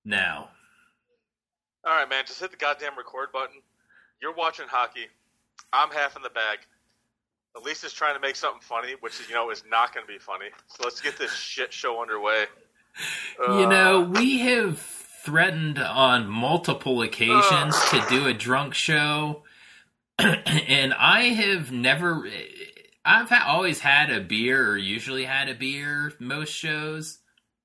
now. All right, man, just hit the goddamn record button. You're watching hockey. I'm half in the bag. Elisa's trying to make something funny, which is not going to be funny. So let's get this shit show underway. We have threatened on multiple occasions to do a drunk show, and I've always had a beer, or usually had a beer most shows,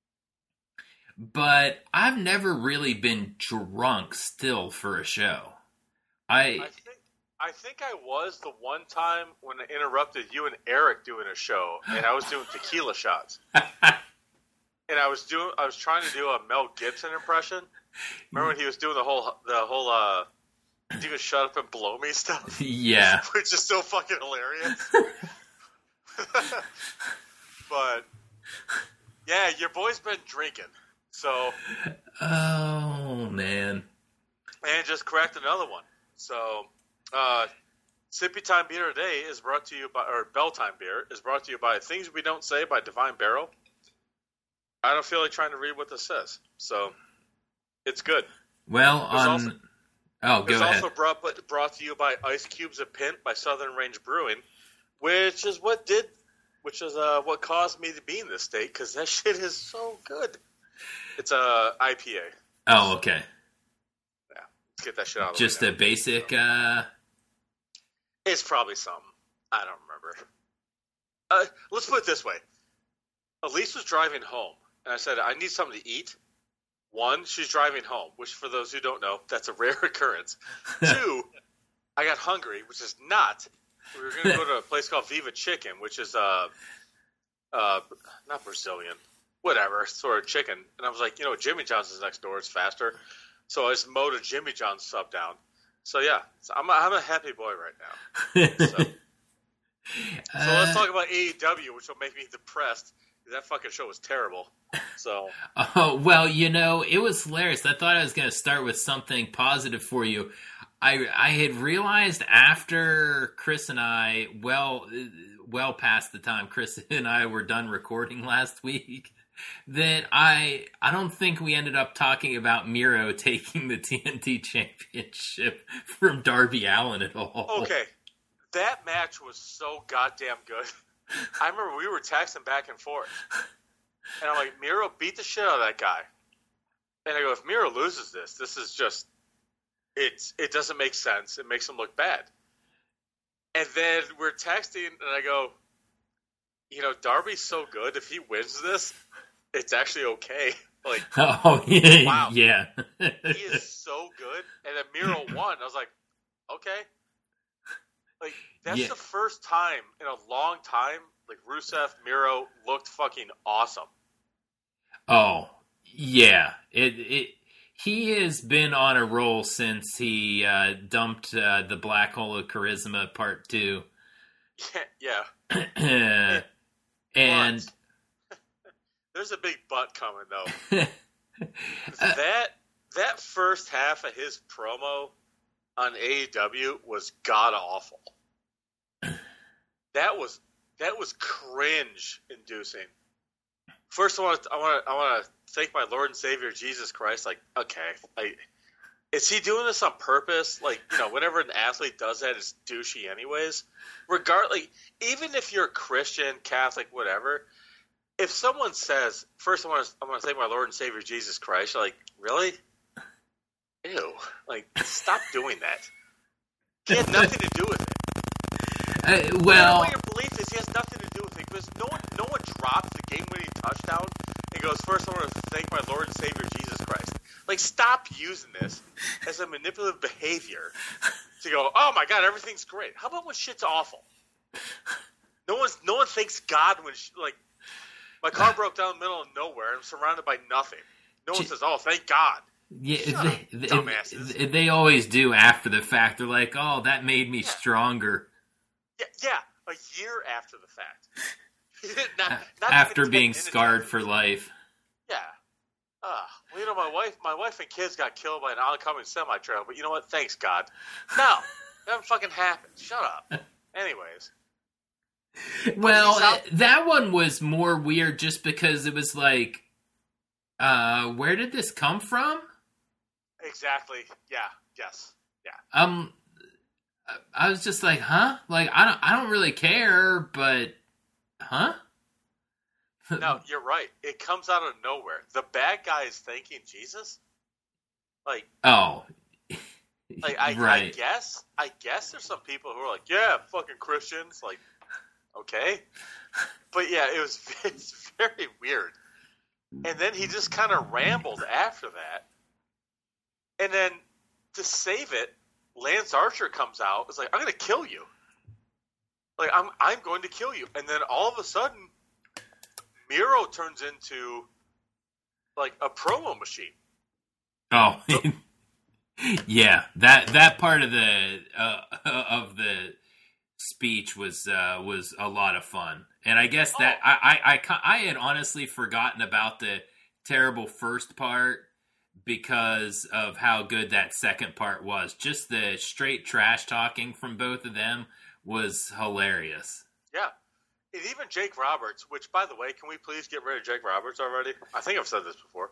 but I've never really been drunk still for a show. I think I was the one time when I interrupted you and Eric doing a show, and I was doing tequila shots. And I was trying to do a Mel Gibson impression. Remember when he was doing the whole you can shut up and blow me stuff? Yeah. Which is so fucking hilarious. But yeah, your boy's been drinking. So oh man. And just cracked another one. So Sippy Time Beer today is brought to you by, or Bell Time Beer is brought to you by Things We Don't Say by Divine Barrel. I don't feel like trying to read what this says, so it's good. Well, go ahead. It's also brought to you by Ice Cubes a Pint by Southern Range Brewing, which is what caused me to be in this state, because that shit is so good. It's a IPA. Oh, okay. Yeah, let's get that shit out of the Just way a basic. It's probably something. I don't remember. Let's put it this way. Elise was driving home, and I said, I need something to eat. One, she's driving home, which for those who don't know, that's a rare occurrence. Two, I got hungry, which is not. We were going to go to a place called Viva Chicken, which is not Brazilian, whatever, sort of chicken. And I was like, Jimmy John's is next door. It's faster. So I just mowed a Jimmy John's sub down. So yeah, I'm a happy boy right now. So let's talk about AEW, which will make me depressed. That fucking show was terrible. So. Oh, well, it was hilarious. I thought I was going to start with something positive for you. I had realized after Chris and I, well past the time Chris and I were done recording last week, that I don't think we ended up talking about Miro taking the TNT Championship from Darby Allin at all. Okay. That match was so goddamn good. I remember we were texting back and forth. And I'm like, Miro beat the shit out of that guy. And I go, if Miro loses this is just, it doesn't make sense. It makes him look bad. And then we're texting, and I go, Darby's so good. If he wins this, it's actually okay. Like, oh, yeah. Wow. Yeah. He is so good. And then Miro won. I was like, okay. Like, that's the first time in a long time, like, Rusev, Miro looked fucking awesome. Oh, yeah. He has been on a roll since he dumped the Black Hole of Charisma Part 2. Yeah. And there's a big butt coming, though. That first half of his promo on AEW was god-awful. That was cringe-inducing. First, I want to thank my Lord and Savior Jesus Christ. Like, okay, is he doing this on purpose? Like, whenever an athlete does that, it's douchey, anyways. Regardless, even if you're Christian, Catholic, whatever, if someone says, first, I want to thank my Lord and Savior Jesus Christ, you're like, really? Ew! Like, stop doing that. He had nothing to do with it. Well, what your belief is, he has nothing to do with it, because no one drops the game-winning touchdown and goes, first I want to thank my Lord and Savior Jesus Christ. Like, stop using this as a manipulative behavior to go, oh my God, everything's great. How about when shit's awful? No one thanks God when my car broke down in the middle of nowhere and I'm surrounded by nothing. No one says, oh, thank God. Yeah, dumbasses. They always do after the fact. They're like, oh, that made me stronger. Yeah, a year after the fact. not after being scarred for life. Yeah. My wife and kids got killed by an oncoming semi-trailer, but you know what? Thanks, God. No, that fucking happened. Shut up. Anyways. Well, that one was more weird just because it was like, Where did this come from? Exactly. Yeah. Yes. Yeah. I was just like, huh? Like, I don't really care, but, huh? No, you're right. It comes out of nowhere. The bad guy is thanking Jesus. Like, Oh, I right. guess there's some people who are like, yeah, fucking Christians. Like, okay, but yeah, it's very weird. And then he just kind of rambled after that, and then to save it, Lance Archer comes out. It's like, I'm gonna kill you. Like, I'm going to kill you. And then all of a sudden, Miro turns into like a promo machine. Oh, yeah. That part of the speech was a lot of fun, and I guess that I had honestly forgotten about the terrible first part because of how good that second part was. Just the straight trash talking from both of them was hilarious. Yeah. And even Jake Roberts, which, by the way, can we please get rid of Jake Roberts already? I think I've said this before.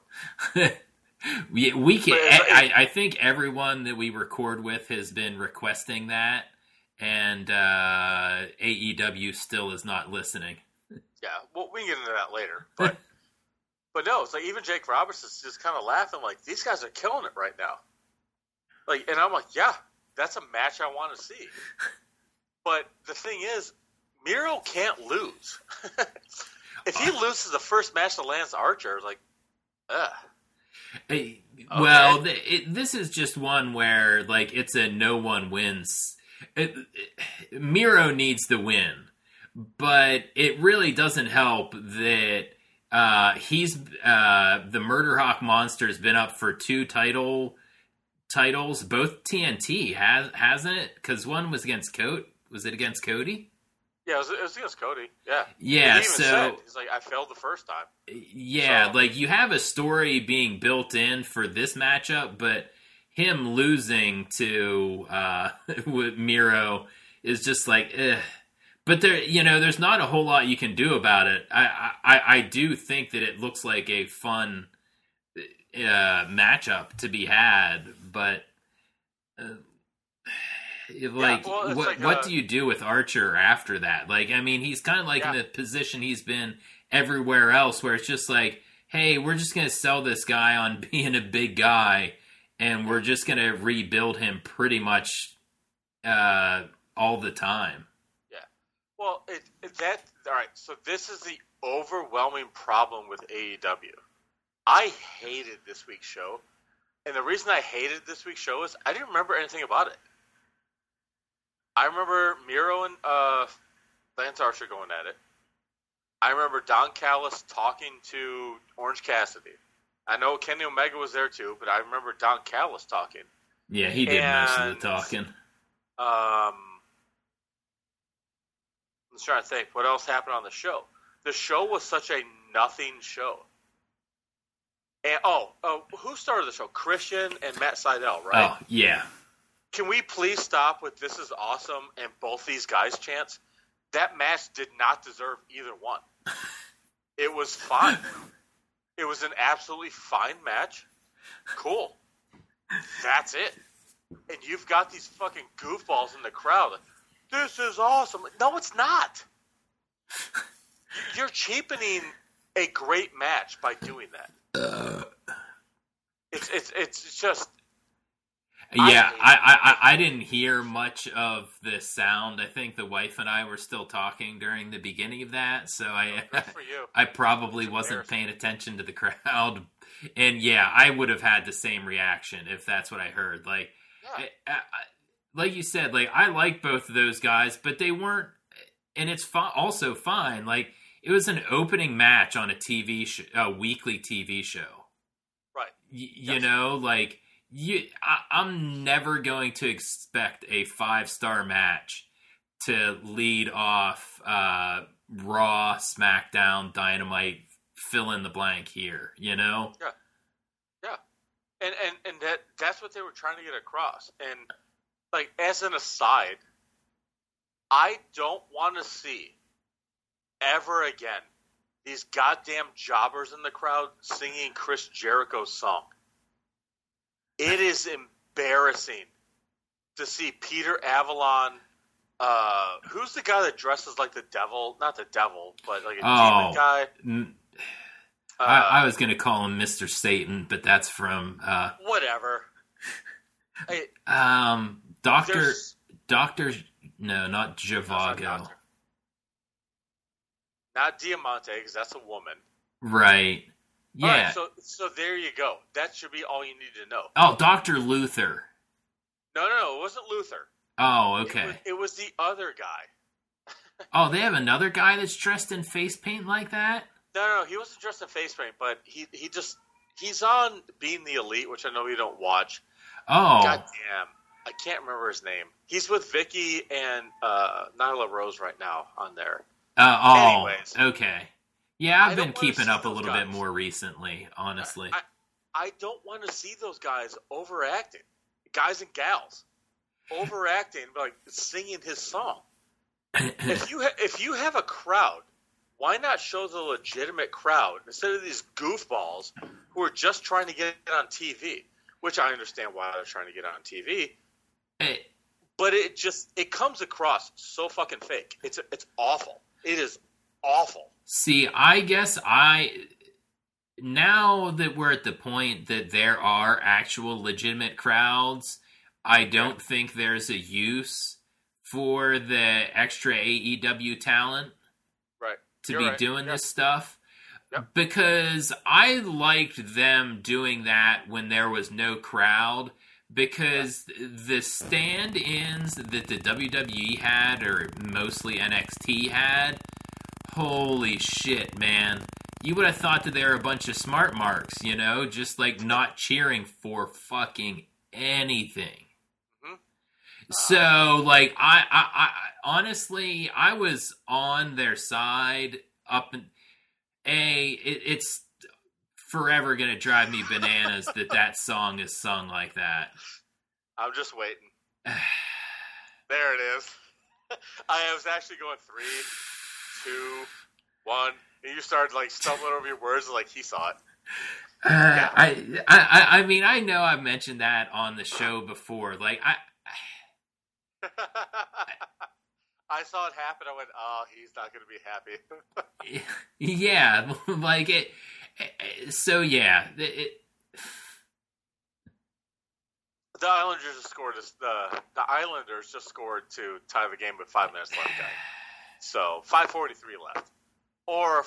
we can. I think everyone that we record with has been requesting that, and AEW still is not listening. Yeah, well, we can get into that later. But no, it's like even Jake Roberts is just kind of laughing like, these guys are killing it right now. Like, and I'm like, yeah, that's a match I want to see. But the thing is, Miro can't lose. If he loses the first match to Lance Archer, like, ugh. Okay. Well, this is just one where, like, it's a no one wins. Miro needs the win, but it really doesn't help that he's the Murder Hawk Monster has been up for 2 titles, both TNT hasn't it? Because one was against Was it against Cody? Yeah, it was against Cody. Yeah. Yeah, he's like, I failed the first time. Yeah, so, like, you have a story being built in for this matchup, but him losing to with Miro is just like, ugh. But there's not a whole lot you can do about it. I do think that it looks like a fun matchup to be had, but what do you do with Archer after that? Like, I mean, he's kind of like in the position he's been everywhere else, where it's just like, hey, we're just going to sell this guy on being a big guy, and we're just going to rebuild him pretty much all the time. Yeah. Well, all right. So this is the overwhelming problem with AEW. I hated this week's show, and the reason I hated this week's show is I didn't remember anything about it. I remember Miro and Lance Archer going at it. I remember Don Callis talking to Orange Cassidy. I know Kenny Omega was there too, but I remember Don Callis talking. Yeah, he did most of the talking. I'm trying to think what else happened on the show. The show was such a nothing show. And who started the show? Christian and Matt Sydal, right? Oh, yeah. Can we please stop with "This is awesome" and both these guys' chants? That match did not deserve either one. It was fine. It was an absolutely fine match. Cool. That's it. And you've got these fucking goofballs in the crowd. This is awesome. No, it's not. You're cheapening a great match by doing that. It's just. Yeah, I didn't hear much of the sound. I think the wife and I were still talking during the beginning of that, so I probably wasn't paying attention to the crowd. And yeah, I would have had the same reaction if that's what I heard. Like, like you said, like, I like both of those guys, but they weren't, and it's also fine. Like, it was an opening match on a weekly TV show. Right. You know, like, I'm never going to expect a 5-star match to lead off Raw, SmackDown, Dynamite, fill in the blank here, you know? Yeah. And that's what they were trying to get across. And, like, as an aside, I don't want to see ever again these goddamn jobbers in the crowd singing Chris Jericho's song. It is embarrassing to see Peter Avalon. Who's the guy that dresses like the devil? Not the devil, but like a demon guy. I was going to call him Mr. Satan, but that's from whatever. Doctor. No, not Zhivago. Not Diamante, because that's a woman. Right. Yeah. Right, so there you go. That should be all you need to know. Oh, Dr. Luther. No, it wasn't Luther. Oh, okay. It was the other guy. Oh, they have another guy that's dressed in face paint like that? No, he wasn't dressed in face paint, but he's on Being the Elite, which I know you don't watch. Oh. God damn. I can't remember his name. He's with Vicky and Nyla Rose right now on there. Anyways. Okay. Yeah, I've been keeping up a little bit more recently, honestly. I don't want to see those guys overacting. Guys and gals. Overacting, like singing his song. If you have a crowd, why not show the legitimate crowd instead of these goofballs who are just trying to get on TV? Which I understand why they're trying to get on TV. But it comes across so fucking fake. It's awful. It is awful. See, I guess now that we're at the point that there are actual legitimate crowds, I don't think there's a use for the extra AEW talent to be doing this stuff. Yep. Because I liked them doing that when there was no crowd, because the stand-ins that the WWE had, or mostly NXT had, holy shit, man. You would have thought that they were a bunch of smart marks, just like not cheering for fucking anything. Mm-hmm. So, like, I honestly, I was on their side up and it's forever going to drive me bananas that song is sung like that. I'm just waiting. There it is. I was actually going 3, 2, 1, and you started like stumbling over your words like he saw it. Yeah. I mean, I know I've mentioned that on the show before. Like I saw it happen. I went, "Oh, he's not going to be happy." Yeah, like it. So yeah, the Islanders just scored. The Islanders just scored to tie the game with 5 minutes left, guys. So 5:43 left, or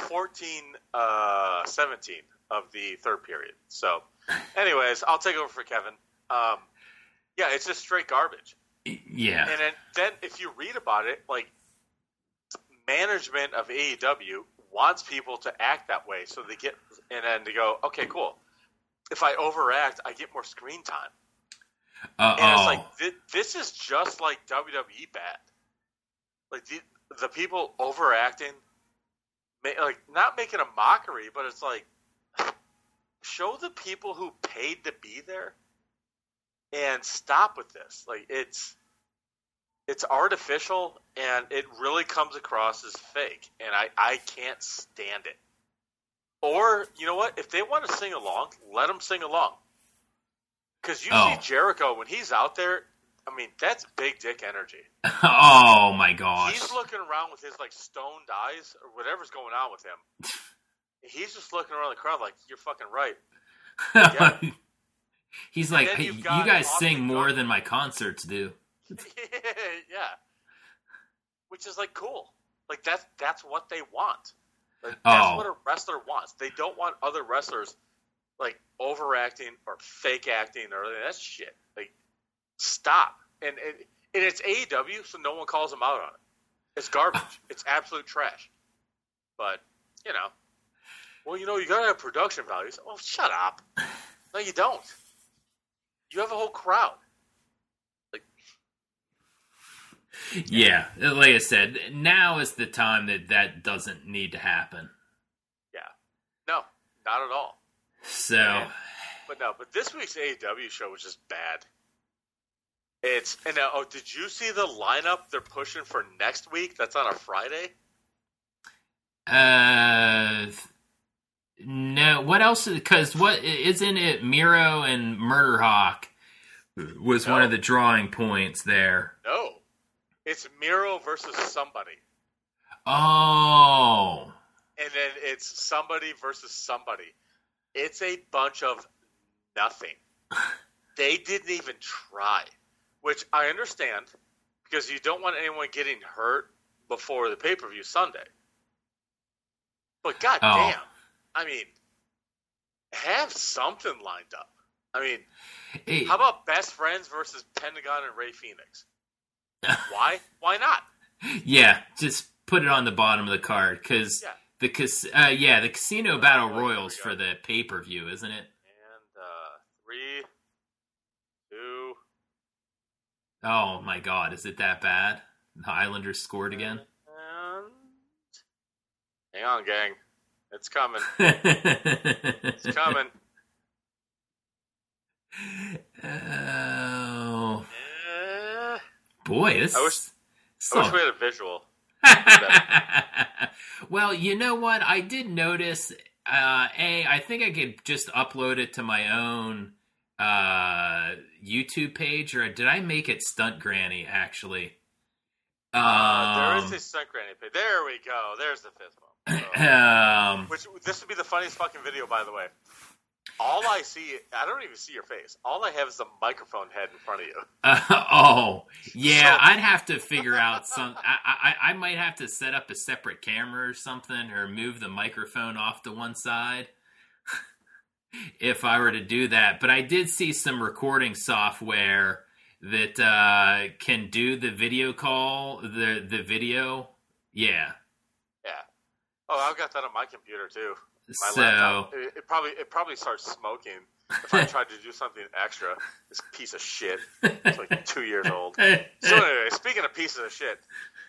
14-17 of the third period. So, anyways, I'll take over for Kevin. Yeah, it's just straight garbage. Yeah. And then if you read about it, like, management of AEW wants people to act that way, so they get, and then they go, okay, cool. If I overact, I get more screen time. And it's like, this is just like WWE bad. Like, the people overacting, like, not making a mockery, but it's like, show the people who paid to be there and stop with this. Like, it's artificial, and it really comes across as fake, and I can't stand it. Or, you know what? If they want to sing along, let them sing along. Because you see Jericho, when he's out there, I mean, that's big dick energy. Oh, my gosh. He's looking around with his, like, stoned eyes, or whatever's going on with him. He's just looking around the crowd like, you're fucking right. Yeah. He's like, hey, you guys sing more than my concerts do. Yeah. Which is, like, cool. Like, that's what they want. Like, that's what a wrestler wants. They don't want other wrestlers, like, overacting or fake acting or that shit. Like, stop. And it's AEW, so no one calls them out on it. It's garbage. It's absolute trash. But, you know. Well, you know, you gotta have production values. Oh, shut up. No, you don't. You have a whole crowd. Like, yeah, like I said, now is the time that doesn't need to happen. Yeah. No, not at all. So. But this week's AEW show was just bad. Did you see the lineup they're pushing for next week? That's on a Friday. No. What else? Because what isn't it? Miro and Murder Hawk was one of the drawing points there. No, it's Miro versus somebody. Oh. And then it's somebody versus somebody. It's a bunch of nothing. They didn't even try, which I understand because you don't want anyone getting hurt before the pay-per-view Sunday. But goddamn, I mean, have something lined up. I mean, how about Best Friends versus Pentagon and Rey Fenix? Why? Why not? Yeah, just put it on the bottom of the card because the Casino Battle Royals for the pay-per-view, isn't it? And 3, 2. Oh my God, is it that bad? The Islanders scored again. And hang on, gang, it's coming. It's coming. Oh boy, this. I wish we had a visual. Well, you know what? I did notice. I think I could just upload it to my own YouTube page, or did I make it Stunt Granny? Actually, there is a Stunt Granny page. There we go. There's the fifth one. Which this would be the funniest fucking video, by the way. All I see, I don't even see your face. All I have is the microphone head in front of you. I'd have to figure out some. I might have to set up a separate camera or something, or move the microphone off to one side if I were to do that. But I did see some recording software that can do the video call, the video. Yeah. Yeah. Oh, I've got that on my computer too. My laptop, it probably starts smoking if I tried to do something extra. This piece of shit. It's like 2 years old. So anyway, speaking of pieces of shit,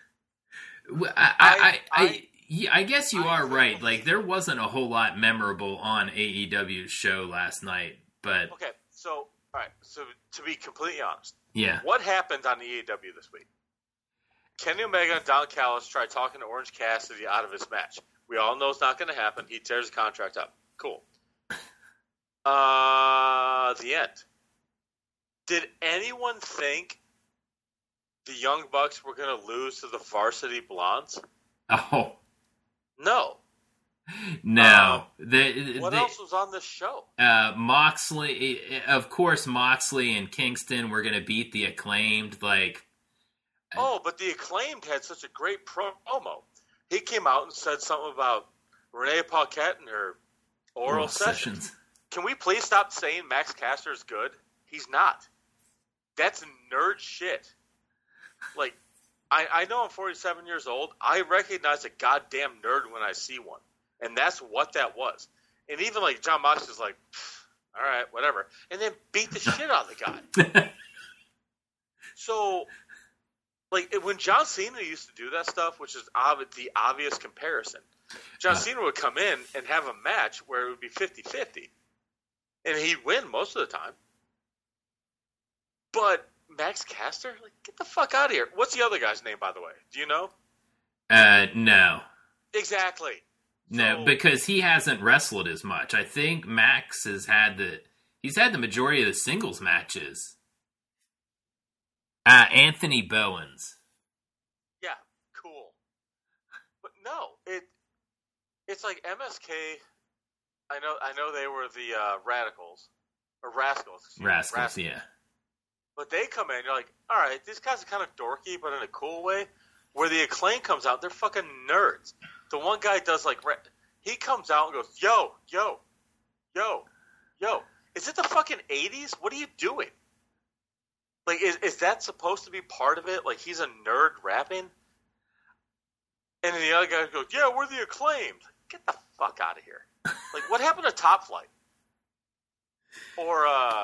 I guess you are right. Like, there wasn't a whole lot memorable on AEW's show last night, but okay. So all right. So to be completely honest, yeah, what happened on AEW this week? Kenny Omega and Don Callis tried talking to Orange Cassidy out of his match. We all know it's not going to happen. He tears the contract up. Cool. The end. Did anyone think the Young Bucks were going to lose to the Varsity Blondes? Oh. No. No. What else was on this show? Moxley, of course, Moxley and Kingston were going to beat the Acclaimed. But the Acclaimed had such a great promo. He came out and said something about Renee Paquette and her oral sessions. Can we please stop saying Max Caster is good? He's not. That's nerd shit. Like, I know I'm 47 years old. I recognize a goddamn nerd when I see one. And that's what that was. And even like John Moxley is like, all right, whatever. And then beat the shit out of the guy. So... like, when John Cena used to do that stuff, which is the obvious comparison, John Cena would come in and have a match where it would be 50-50. And he'd win most of the time. But Max Caster? Like, get the fuck out of here. What's the other guy's name, by the way? Do you know? No. Exactly. No, because he hasn't wrestled as much. I think Max he's had the majority of the singles matches. Anthony Bowens. Yeah, cool. But no, it's like MSK. I know they were the Radicals or Rascals. Rascals, yeah. But they come in, you're like, all right, these guys are kind of dorky, but in a cool way. Where the Acclaim comes out, they're fucking nerds. The one guy does he comes out and goes, yo, yo, yo, yo. Is it the fucking 80s? What are you doing? Like, is that supposed to be part of it? Like, he's a nerd rapping? And then the other guy goes, yeah, we're the Acclaimed. Get the fuck out of here. Like, what happened to Top Flight? Or,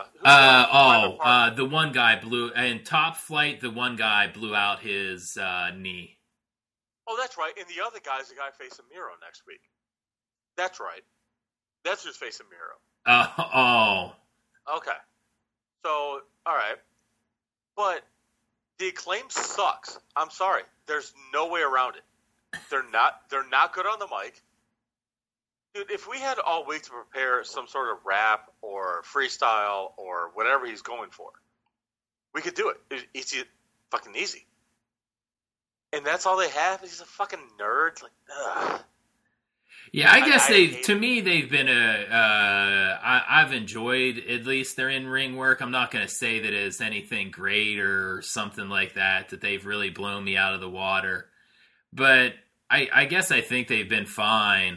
the one guy in Top Flight, the one guy blew out his knee. Oh, that's right. And the other guy's the guy facing Miro next week. That's right. That's who's facing Miro. Okay. So, all right. But the Acclaim sucks. I'm sorry. There's no way around it. They're not good on the mic. Dude, if we had all week to prepare some sort of rap or freestyle or whatever he's going for, we could do it. It's fucking easy. And that's all they have. He's a fucking nerd. Like, ugh. Yeah, I guess to me, they've been I've enjoyed at least their in-ring work. I'm not going to say that it's anything great or something like that they've really blown me out of the water. But I guess I think they've been fine.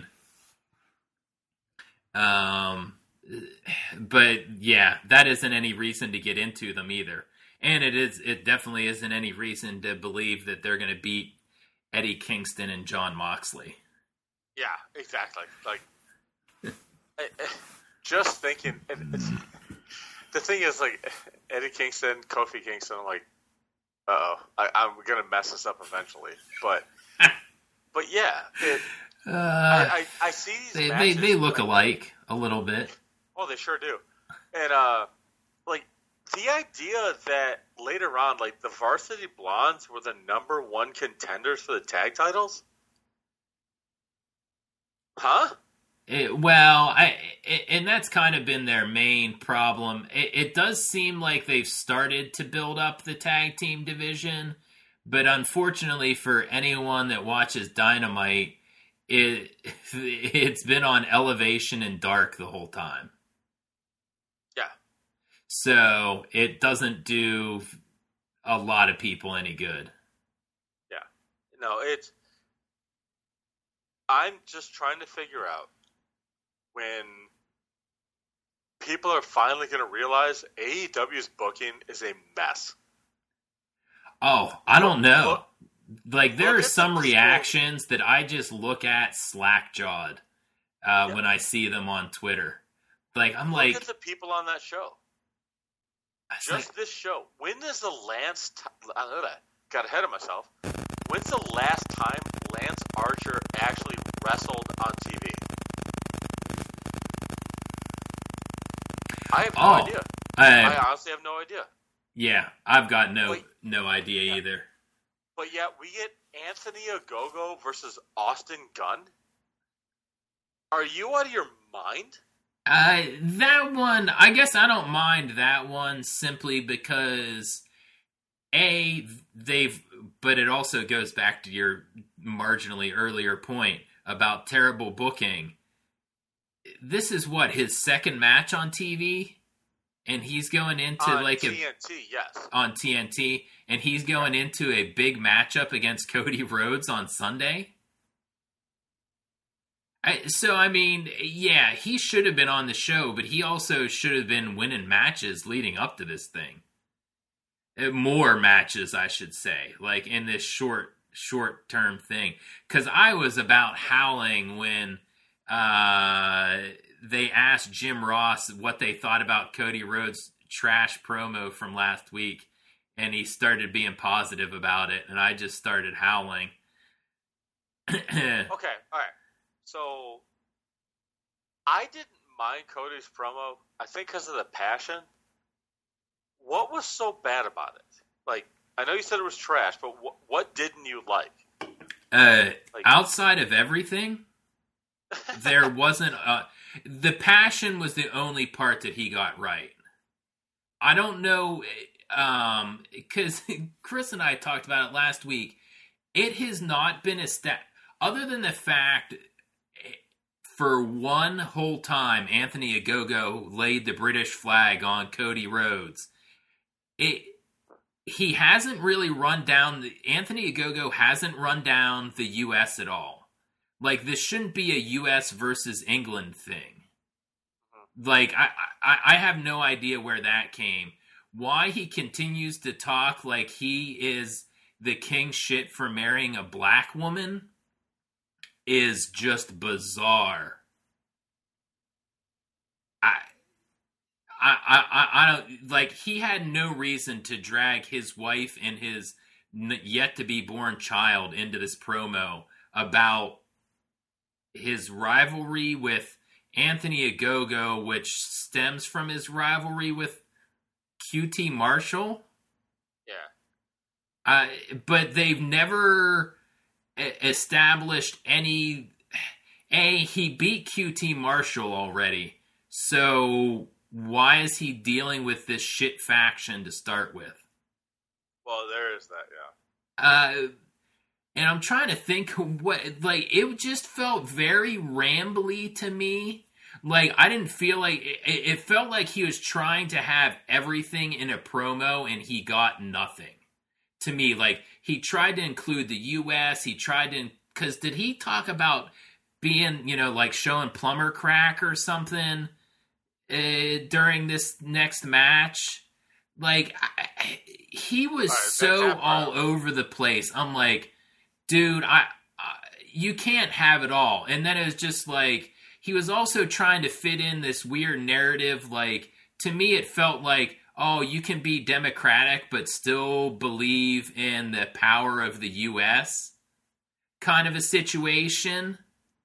But yeah, that isn't any reason to get into them either. And it definitely isn't any reason to believe that they're going to beat Eddie Kingston and Jon Moxley. Yeah, exactly. Like, just thinking. The thing is, like, Eddie Kingston, Kofi Kingston. I'm like, I'm gonna mess this up eventually. But yeah, I see these. They look alike a little bit. Oh, they sure do. And like the idea that later on, like the Varsity Blondes were the #1 contenders for the tag titles. Huh? And that's kind of been their main problem. It does seem like they've started to build up the tag team division, but unfortunately for anyone that watches Dynamite, it's been on Elevation and Dark the whole time. Yeah. So it doesn't do a lot of people any good. Yeah. No, I'm just trying to figure out when people are finally going to realize AEW's booking is a mess. Oh, I don't know. Like, there are some reactions that I just look at slack-jawed when I see them on Twitter. Like, I'm like... Look at the people on that show. Just this show. When is the last... got ahead of myself. When's the last time Lance Archer actually wrestled on TV? I have no idea. I honestly have no idea. Yeah, I've got no idea either. But yet we get Anthony Ogogo versus Austin Gunn? Are you out of your mind? That one, I guess I don't mind that one simply because... but it also goes back to your marginally earlier point about terrible booking. This is his second match on TV, and he's going into on TNT, yes. On TNT, and he's going into a big matchup against Cody Rhodes on Sunday. I mean, yeah, he should have been on the show, but he also should have been winning matches leading up to this thing. More matches, I should say, like in this short-term thing. Because I was about howling when they asked Jim Ross what they thought about Cody Rhodes' trash promo from last week, and he started being positive about it, and I just started howling. Okay, all right. So, I didn't mind Cody's promo, I think because of the passion. What was so bad about it? Like, I know you said it was trash, but what didn't you like? Outside of everything, there wasn't... the passion was the only part that he got right. I don't know... because Chris and I talked about it last week. It has not been other than the fact... For one whole time, Anthony Ogogo laid the British flag on Cody Rhodes. He hasn't really run down... Anthony Ogogo hasn't run down the U.S. at all. Like, this shouldn't be a U.S. versus England thing. Like, I have no idea where that came. Why he continues to talk like he is the king shit for marrying a black woman is just bizarre. I don't... Like, he had no reason to drag his wife and his yet-to-be-born child into this promo about his rivalry with Anthony Ogogo, which stems from his rivalry with QT Marshall. Yeah. But they've never established any. He beat QT Marshall already, so why is he dealing with this shit faction to start with? Well, there is that, yeah. And I'm trying to think what, like, it just felt very rambly to me. Like, I didn't feel like, it felt like he was trying to have everything in a promo and he got nothing. To me, like, he tried to include the U.S., because did he talk about being, like, showing plumber crack or something during this next match? Like, he was so all over the place. I'm like, dude, you can't have it all. And then it was just like, he was also trying to fit in this weird narrative. Like, to me, it felt like, oh, you can be democratic but still believe in the power of the U.S. kind of a situation.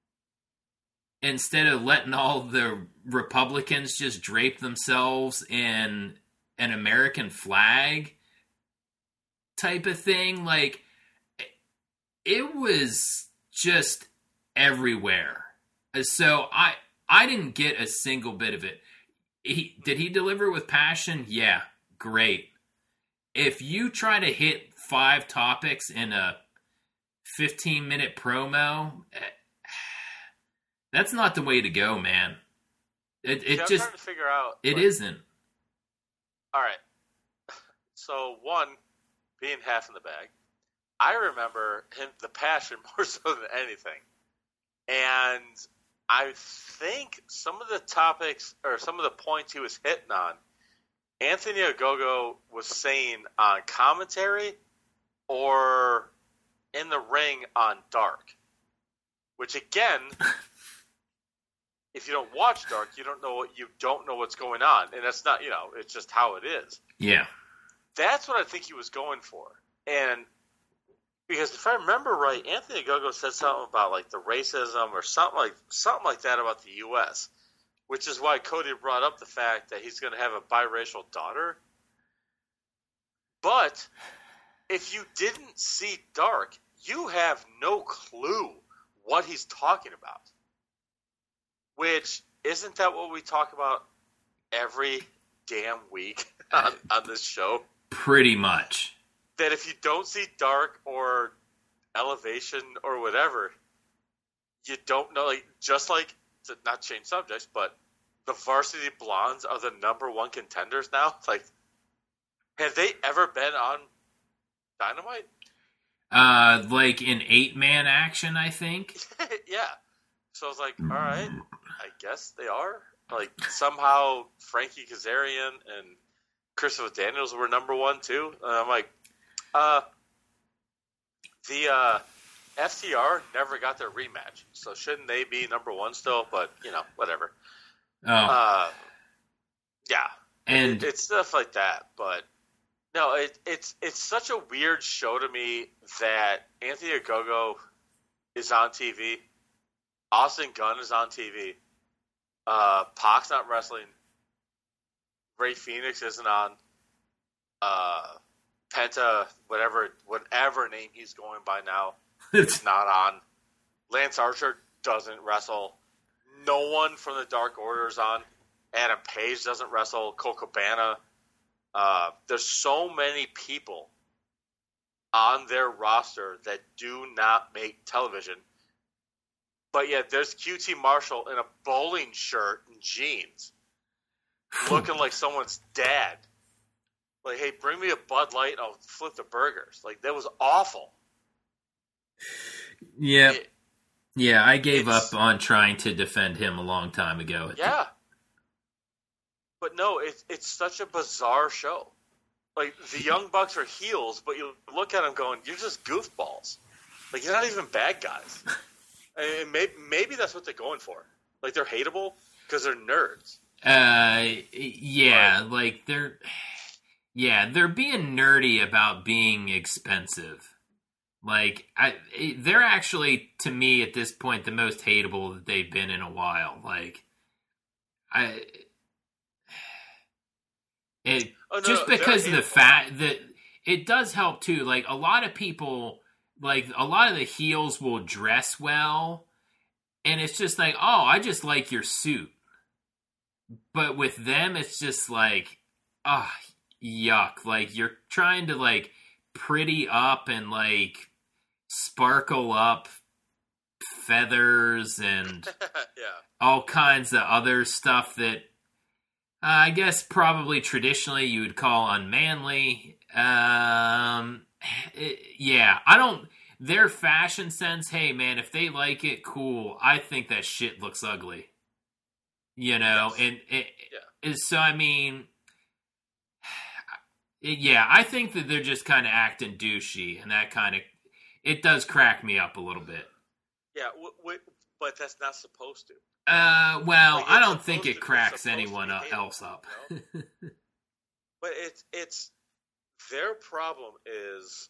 Instead of letting all the Republicans just drape themselves in an American flag type of thing. Like, it was just everywhere. So I didn't get a single bit of it. Did he deliver with passion? Yeah, great. If you try to hit 5 topics in a 15-minute promo, that's not the way to go, man. It I'm just trying to figure out. It isn't. All right. So one, being half in the bag, I remember the passion more so than anything, and I think some of the topics or some of the points he was hitting on, Anthony Ogogo was saying on commentary or in the ring on Dark, which again, if you don't watch Dark, you don't know what's going on, and that's not, it's just how it is. Yeah, that's what I think he was going for, and because if I remember right, Anthony Ogogo said something about like the racism or something like that about the U.S., which is why Cody brought up the fact that he's going to have a biracial daughter. But if you didn't see Dark, you have no clue what he's talking about. Which, isn't that what we talk about every damn week on this show? Pretty much. That if you don't see Dark or Elevation or whatever, you don't know, like, just like, to not change subjects, but the Varsity Blondes are the number 1 contenders now. Like, have they ever been on Dynamite? Like in 8-man action, I think. Yeah. So I was like, all right, I guess they are. Like, somehow Frankie Kazarian and Christopher Daniels were number 1 too. And I'm like, the FTR never got their rematch, so shouldn't they be number 1 still? But whatever. Oh, yeah, and it's stuff like that. But no, it's such a weird show to me that Anthony Ogogo is on TV, Austin Gunn is on TV, Pac's not wrestling, Ray Phoenix isn't on, Penta, whatever name he's going by now, it's not on. Lance Archer doesn't wrestle. No one from the Dark Order is on. Adam Page doesn't wrestle. Colt Cabana. There's so many people on their roster that do not make television. But yet there's QT Marshall in a bowling shirt and jeans looking like someone's dad. Like, hey, bring me a Bud Light and I'll flip the burgers. Like, that was awful. Yeah. Yeah, I gave up on trying to defend him a long time ago. Yeah. But no, it's such a bizarre show. Like, the Young Bucks are heels, but you look at them going, you're just goofballs. Like, you're not even bad guys. And maybe that's what they're going for. Like, they're hateable because they're nerds. Yeah, like, they're being nerdy about being expensive. Like, they're actually, to me, at this point, the most hateable that they've been in a while. Like, just because of the fact that it does help too. Like, a lot of people like a lot of the heels will dress well, and it's just like, oh, I just like your suit. But with them, it's just like, ah, yuck. Like, you're trying to, like, pretty up and, like, sparkle up feathers and all kinds of other stuff that I guess probably traditionally you would call unmanly. Yeah, I don't... Their fashion sense, hey, man, if they like it, cool. I think that shit looks ugly. You know, Yes. and so, I mean, yeah, I think that they're just kind of acting douchey, and that kind of, it does crack me up a little bit. Yeah, but that's not supposed to. Well, Like, I it's don't think supposed it to- cracks it's supposed to anyone be hateable, else up. you know? But it's their problem is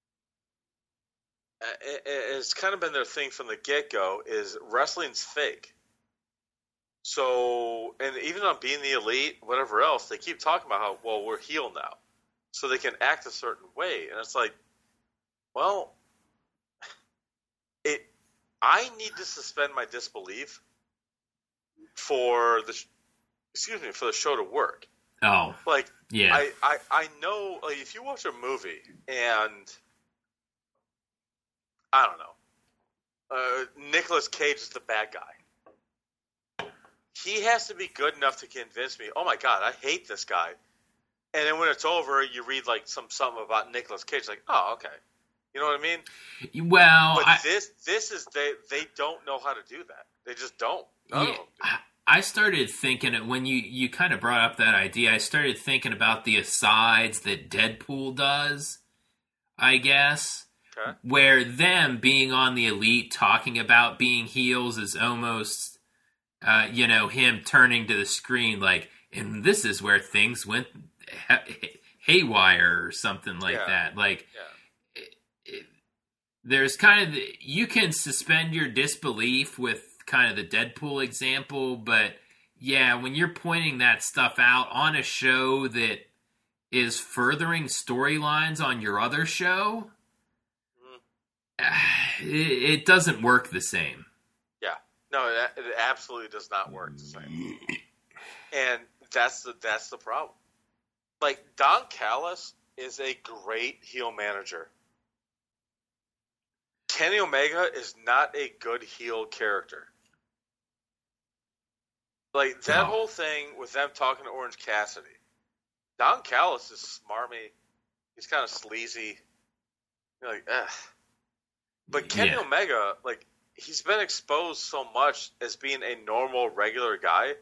it's kind of been their thing from the get-go is wrestling's fake. So, and even on Being the Elite, whatever else, they keep talking about how, well, we're heel now. So they can act a certain way. And it's like, well, I need to suspend my disbelief for the show to work. Oh, Like, yeah. I know, like, if you watch a movie and, I don't know, Nicolas Cage is the bad guy. He has to be good enough to convince me, oh my God, I hate this guy. And then when it's over, you read like something about Nicolas Cage, like, oh, okay. You know what I mean? Well, But this is, they don't know how to do that. They just don't. None of them do. I started thinking, when you kind of brought up that idea, I started thinking about the asides that Deadpool does, I guess. Okay. Where them being on the Elite talking about being heels is almost, him turning to the screen like, and this is where things went haywire or something like that. Like, there's kind of, you can suspend your disbelief with kind of the Deadpool example, but yeah, when you're pointing that stuff out on a show that is furthering storylines on your other show, it doesn't work the same. Yeah. No, it absolutely does not work the same. And that's the problem. Like, Don Callis is a great heel manager. Kenny Omega is not a good heel character. Like, that whole thing with them talking to Orange Cassidy. Don Callis is smarmy. He's kind of sleazy. You're like, ugh. But Kenny Omega, like, he's been exposed so much as being a normal, regular guy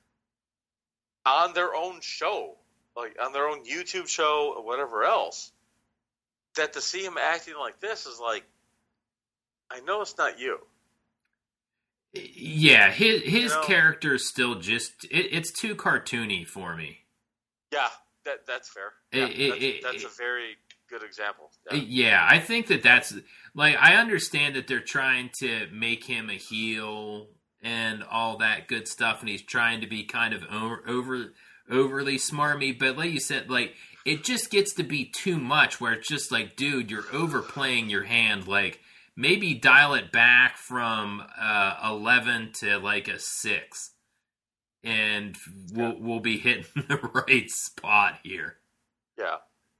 on their own show, like on their own YouTube show or whatever else, that to see him acting like this is like, I know it's not you. Yeah, his character is still just, it's too cartoony for me. Yeah, that's fair. Yeah, that's a very good example. Yeah, I think that's, like, I understand that they're trying to make him a heel and all that good stuff, and he's trying to be kind of overly smarmy, but like you said, like, it just gets to be too much where it's just like, dude, you're overplaying your hand. Like, maybe dial it back from 11 to like a 6, and we'll be hitting the right spot here. Yeah.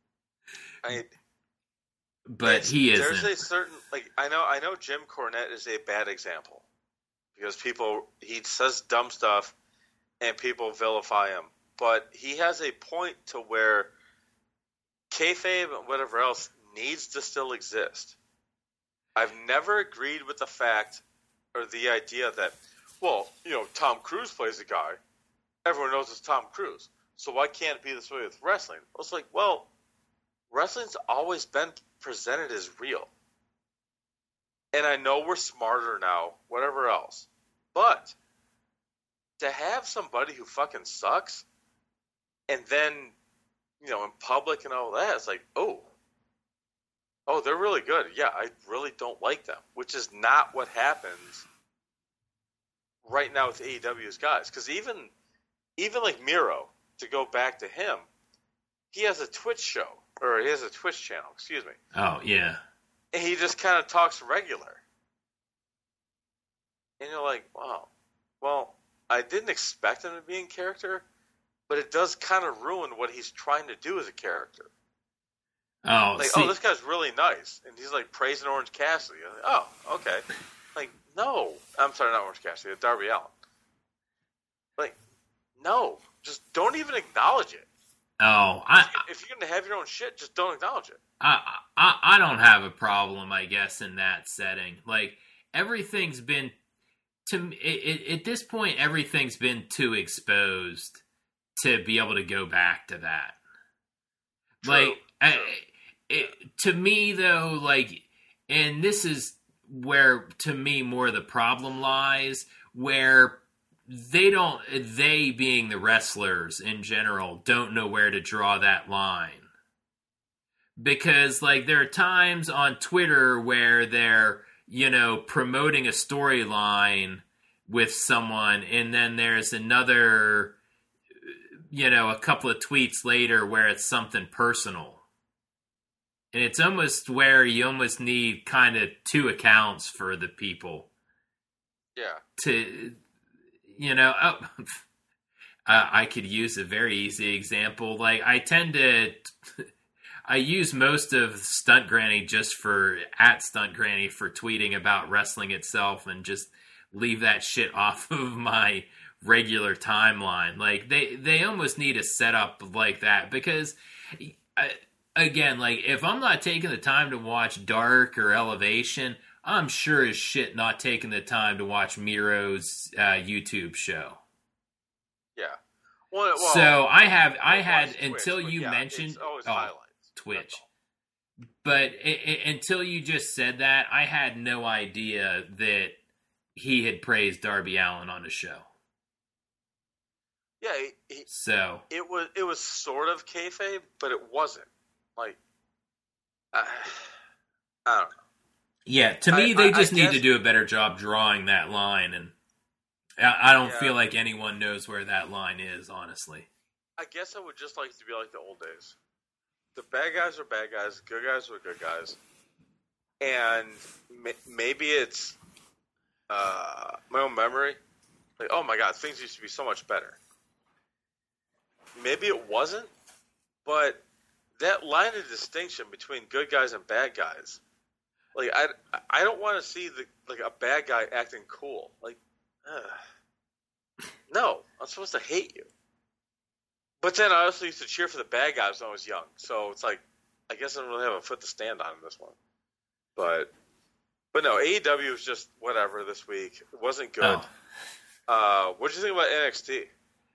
But he isn't. There's a certain, like, I know Jim Cornette is a bad example because he says dumb stuff and people vilify him, but he has a point to where kayfabe and whatever else needs to still exist. I've never agreed with the fact or the idea that, well, Tom Cruise plays a guy. Everyone knows it's Tom Cruise. So why can't it be this way with wrestling? I was like, well, wrestling's always been presented as real. And I know we're smarter now, whatever else. But to have somebody who fucking sucks and then, in public and all that, it's like, oh, they're really good. Yeah, I really don't like them, which is not what happens right now with AEW's guys. Because even like Miro, to go back to him, he has a Twitch show, or he has a Twitch channel, excuse me. Oh, yeah. and he just kind of talks regular. And you're like, wow, well, I didn't expect him to be in character, but it does kind of ruin what he's trying to do as a character. Oh, like, see, oh, this guy's really nice, and he's like praising Orange Cassidy. Like, oh, okay. Like, no, I'm sorry, not Orange Cassidy, Darby Allin. Like, no, just don't even acknowledge it. oh, If you're gonna have your own shit, just don't acknowledge it. I don't have a problem, I guess, in that setting. Like, everything's been at this point, everything's been too exposed to be able to go back to that. True, Like, to me, though, like, and this is where, to me, more the problem lies, where they being the wrestlers in general, don't know where to draw that line. Because, like, there are times on Twitter where they're, promoting a storyline with someone, and then there's another, a couple of tweets later where it's something personal. And it's almost where you almost need kind of two accounts for the people. Yeah. To, I could use a very easy example. Like, I use most of Stunt Granny just at Stunt Granny for tweeting about wrestling itself, and just leave that shit off of my regular timeline. Like, they almost need a setup like that, because again, like, if I'm not taking the time to watch Dark or Elevation, I'm sure as shit not taking the time to watch Miro's YouTube show. Yeah. Well, so I had Twitch, until you mentioned it's always highlights. Twitch. But until you just said that, I had no idea that he had praised Darby Allin on the show. Yeah, so it was sort of kayfabe, but it wasn't. Like, I don't know. Yeah, to me, they just need to do a better job drawing that line, and I don't feel like anyone knows where that line is, honestly. I guess I would just like it to be like the old days. The bad guys are bad guys, the good guys are good guys. And maybe it's my own memory. Like, oh my God, things used to be so much better. Maybe it wasn't, but that line of distinction between good guys and bad guys, like, I don't want to see a bad guy acting cool. Like, no, I'm supposed to hate you. But then I also used to cheer for the bad guys when I was young. So it's like, I guess I don't really have a foot to stand on in this one. But no, AEW was just whatever this week. It wasn't good. What did you think about NXT?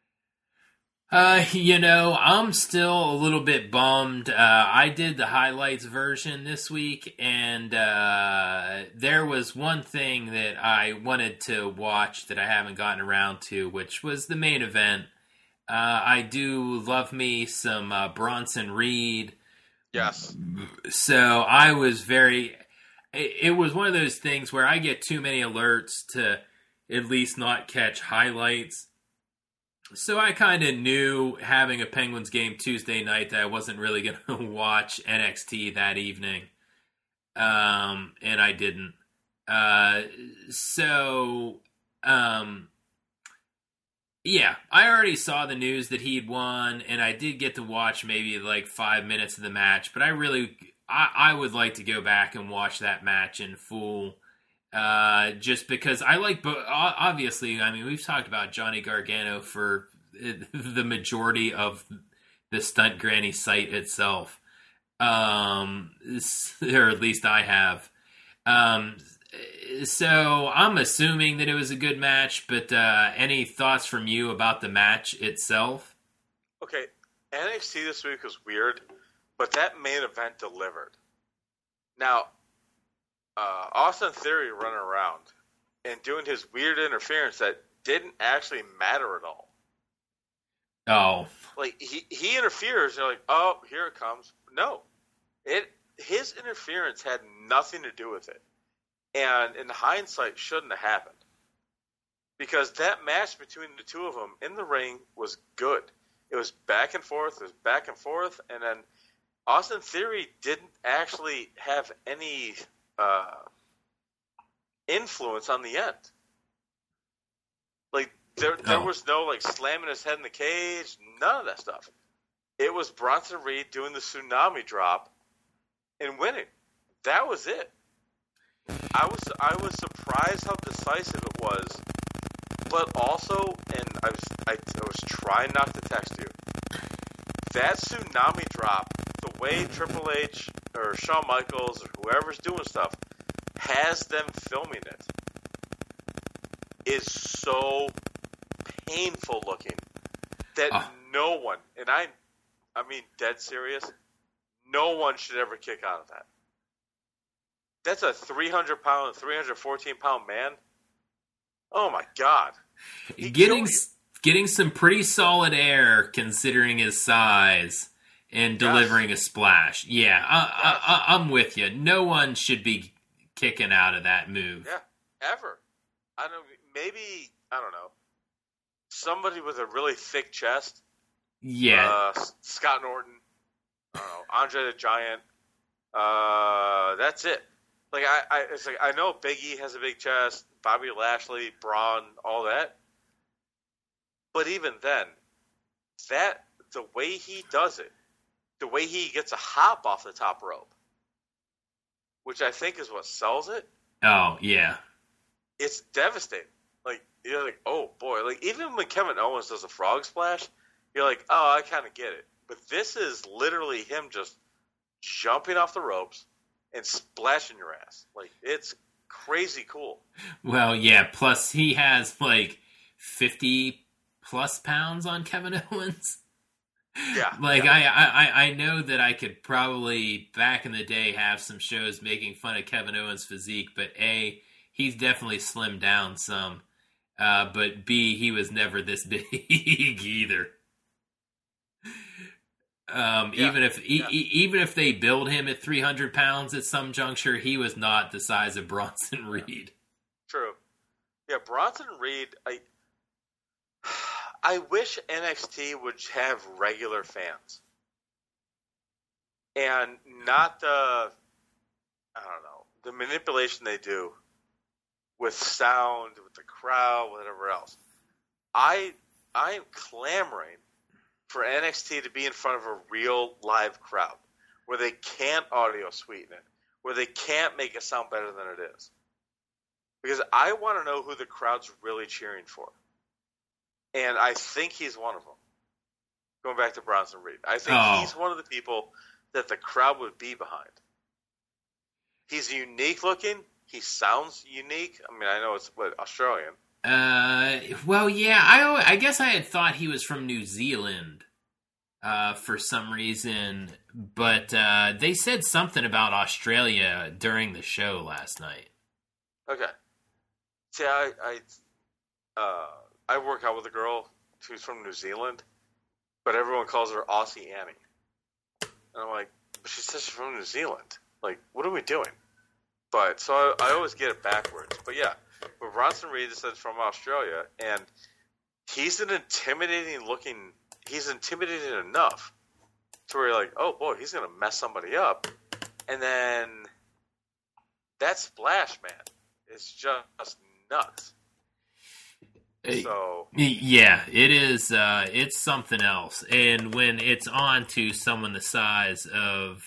I'm still a little bit bummed. I did the highlights version this week, and there was one thing that I wanted to watch that I haven't gotten around to, which was the main event. I do love me some Bronson Reed. Yes. So I was it was one of those things where I get too many alerts to at least not catch highlights. So I kind of knew, having a Penguins game Tuesday night, that I wasn't really going to watch NXT that evening. And I didn't. Yeah, I already saw the news that he'd won, and I did get to watch maybe like 5 minutes of the match, but I would like to go back and watch that match in full, just because I like, obviously, I mean, we've talked about Johnny Gargano for the majority of the Stunt Granny site itself, or at least I have. So I'm assuming that it was a good match, but any thoughts from you about the match itself? Okay, NXT this week was weird, but that main event delivered. Now, Austin Theory running around and doing his weird interference that didn't actually matter at all. Oh. Like, he interferes, and you're like, oh, here it comes. No. His interference had nothing to do with it. And in hindsight, shouldn't have happened. Because that match between the two of them in the ring was good. It was back and forth, and then Austin Theory didn't actually have any influence on the end. Like there was no like slamming his head in the cage, none of that stuff. It was Bronson Reed doing the tsunami drop and winning. That was it. I was surprised how decisive it was, but also, and I was trying not to text you. That tsunami drop, the way Triple H or Shawn Michaels or whoever's doing stuff has them filming it, is so painful looking that no one, and I mean dead serious, no one should ever kick out of that. That's a 300-pound, 314-pound man. Oh my God! Getting some pretty solid air considering his size and delivering a splash. Yeah, I'm with you. No one should be kicking out of that move. Yeah, ever. I don't know. Somebody with a really thick chest. Yeah. Scott Norton. I don't know. Andre the Giant. That's it. Like it's like I know Big E has a big chest, Bobby Lashley, Braun, all that. But even then, the way he does it, the way he gets a hop off the top rope, which I think is what sells it. Oh yeah, it's devastating. Like you're like, oh boy. Like even when Kevin Owens does a frog splash, you're like, oh, I kind of get it. But this is literally him just jumping off the ropes and splashing your ass. Like, it's crazy cool. Well, yeah, plus he has like 50 plus pounds on Kevin Owens. Yeah. Like, yeah. I know that I could probably, back in the day, have some shows making fun of Kevin Owens' physique, but A, he's definitely slimmed down some. But B, he was never this big either. Even if they build him at 300 pounds at some juncture, he was not the size of Bronson Reed. True. Yeah, Bronson Reed, I wish NXT would have regular fans. And not the manipulation they do with sound, with the crowd, whatever else. I am clamoring for NXT to be in front of a real live crowd, where they can't audio sweeten it, where they can't make it sound better than it is. Because I want to know who the crowd's really cheering for. And I think he's one of them. Going back to Bronson Reed. I think he's one of the people that the crowd would be behind. He's unique looking. He sounds unique. I mean, I know it's Australian. Well, yeah, I guess I had thought he was from New Zealand, for some reason, but, they said something about Australia during the show last night. Okay. See, I work out with a girl who's from New Zealand, but everyone calls her Aussie Annie. And I'm like, but she says she's from New Zealand. Like, what are we doing? But, so I always get it backwards. But yeah. But Bronson Reed is from Australia, and he's intimidating enough to where you're like, oh boy, he's going to mess somebody up. And then that splash, man, is just nuts. So yeah, it is. It's something else. And when it's on to someone the size of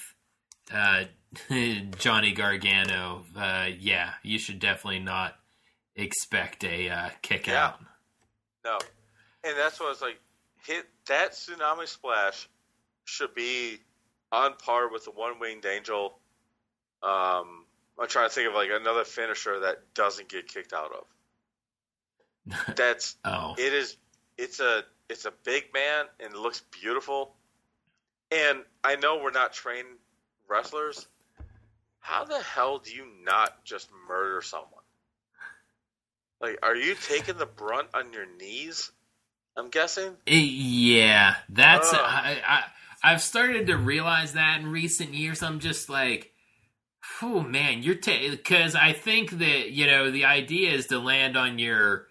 Johnny Gargano, yeah, you should definitely not expect a kick out. No. And that's what I was like, that tsunami splash should be on par with the one-winged angel. I'm trying to think of like another finisher that doesn't get kicked out of. That's it's a big man and it looks beautiful. And I know we're not trained wrestlers. How the hell do you not just murder someone? Like, are you taking the brunt on your knees? I'm guessing. Yeah, that's. I've started to realize that in recent years. I'm just like, oh man, because I think that the idea is to land on your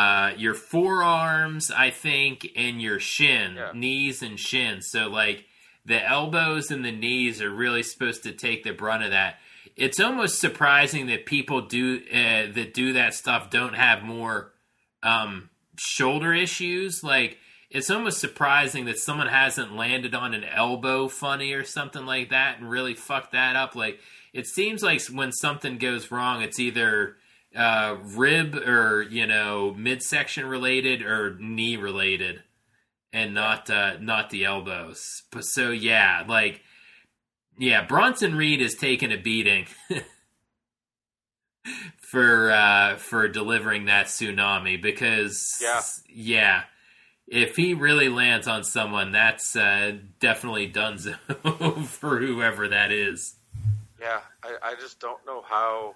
forearms, I think, and your shin, knees and shins. So like the elbows and the knees are really supposed to take the brunt of that. It's almost surprising that people that do that stuff don't have more shoulder issues. Like, it's almost surprising that someone hasn't landed on an elbow funny or something like that and really fucked that up. Like, it seems like when something goes wrong, it's either rib or, midsection related or knee related, and not the elbows. So Bronson Reed is taking a beating for delivering that tsunami, because if he really lands on someone, that's definitely donezo for whoever that is. Yeah, I just don't know how.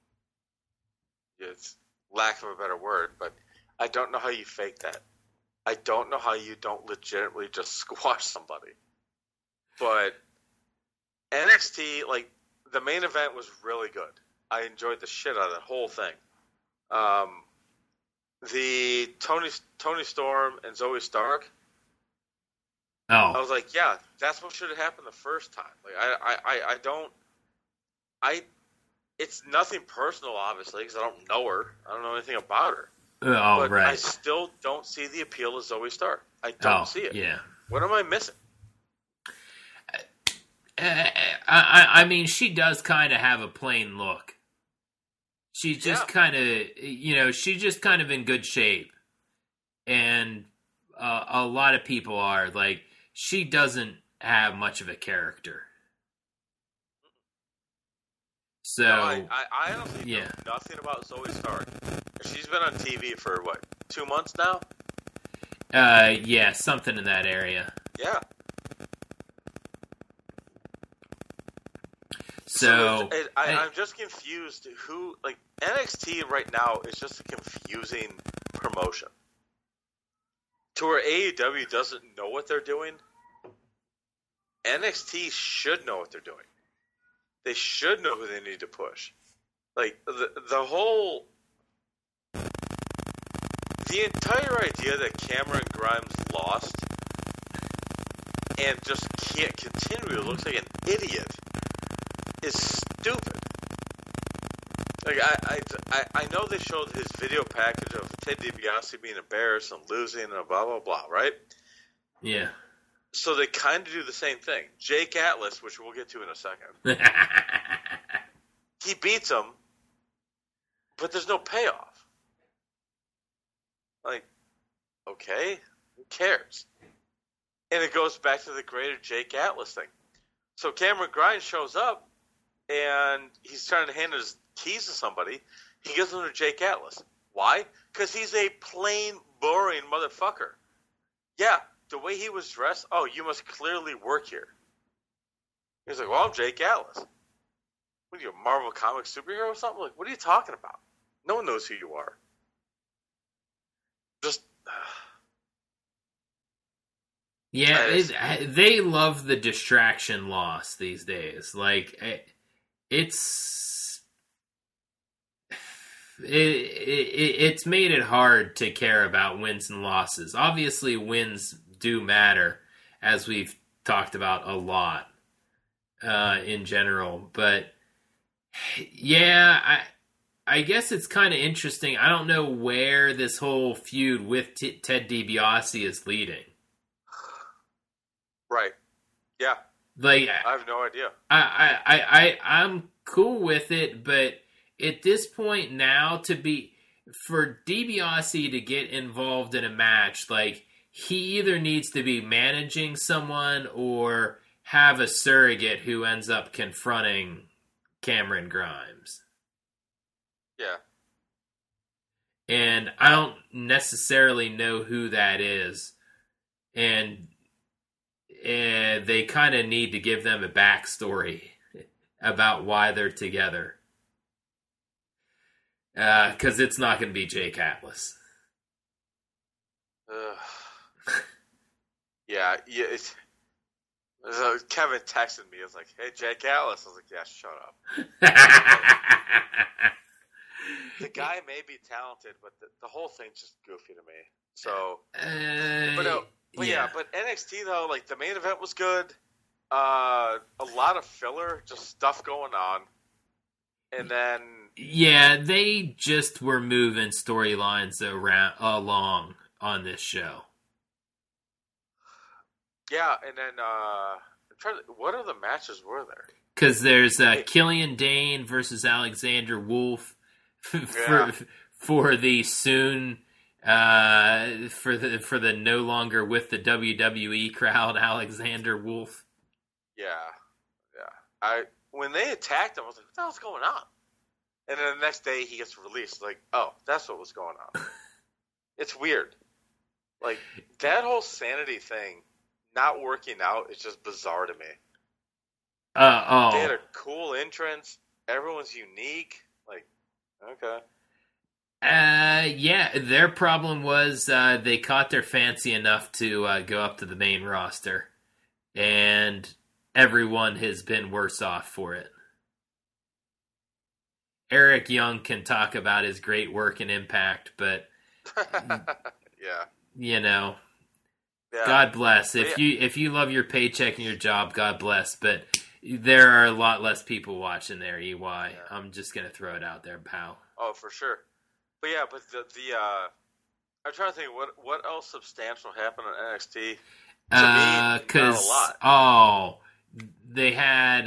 It's lack of a better word, but I don't know how you fake that. I don't know how you don't legitimately just squash somebody. But NXT, like, the main event was really good. I enjoyed the shit out of that whole thing. The Tony Storm and Zoe Stark. Oh, I was like, yeah, that's what should have happened the first time. Like, I don't. It's nothing personal, obviously, because I don't know her. I don't know anything about her. Oh, but right. I still don't see the appeal of Zoe Stark. I don't see it. Yeah. What am I missing? I mean, she does kind of have a plain look. She's just kind of, she's just kind of in good shape. And a lot of people are. Like, she doesn't have much of a character. So, no, I honestly know nothing about Zoe Stark. She's been on TV for, 2 months now? Something in that area. Yeah. So I'm just confused. NXT right now is just a confusing promotion. To where AEW doesn't know what they're doing, NXT should know what they're doing. They should know who they need to push. Like, the entire idea that Cameron Grimes lost and just can't continue, looks like an idiot, is stupid. Like, I know they showed his video package of Ted DiBiase being embarrassed and losing and blah, blah, blah, right? Yeah. So they kind of do the same thing. Jake Atlas, which we'll get to in a second, he beats him, but there's no payoff. Like, okay, who cares? And it goes back to the greater Jake Atlas thing. So Cameron Grimes shows up, and he's trying to hand his keys to somebody. He gives them to Jake Atlas. Why? Because he's a plain, boring motherfucker. Yeah, the way he was dressed, you must clearly work here. He's like, well, I'm Jake Atlas. What are you, a Marvel comic superhero or something? Like, what are you talking about? No one knows who you are. Just... they love the distraction loss these days. Like, it's made it hard to care about wins and losses. Obviously, wins do matter, as we've talked about a lot in general. But I guess it's kind of interesting. I don't know where this whole feud with Ted DiBiase is leading. Right. Yeah. Like, I have no idea. I'm cool with it, but at this point now, for DiBiase to get involved in a match, like, he either needs to be managing someone or have a surrogate who ends up confronting Cameron Grimes. Yeah. And I don't necessarily know who that is. And they kind of need to give them a backstory about why they're together. Because it's not going to be Jake Atlas. Yeah. So Kevin texted me. He was like, hey, Jake Atlas. I was like, yeah, shut up. The guy may be talented, but the whole thing's just goofy to me. So, but NXT though, like, the main event was good. A lot of filler, just stuff going on, and then Yeah, they just were moving storylines along on this show. yeah, and then I'm trying to, what other matches were there? Because there's Killian Dane versus Alexander Wolf for the soon for the no longer with the WWE crowd Alexander Wolf. Yeah. When they attacked him, I was like, what the hell's going on? And then the next day he gets released. Like, oh, that's what was going on. It's weird. Like, that whole sanity thing not working out is just bizarre to me. They had a cool entrance. Everyone's unique. Like, okay. Yeah, their problem was they caught their fancy enough to go up to the main roster. And everyone has been worse off for it. Eric Young can talk about his great work and impact, but yeah, you know, yeah. God bless. If you love your paycheck and your job, God bless. But there are a lot less people watching there. EY, yeah. I'm just gonna throw it out there, pal. Oh, for sure. But yeah, but the I'm trying to think what else substantial happened on NXT. They had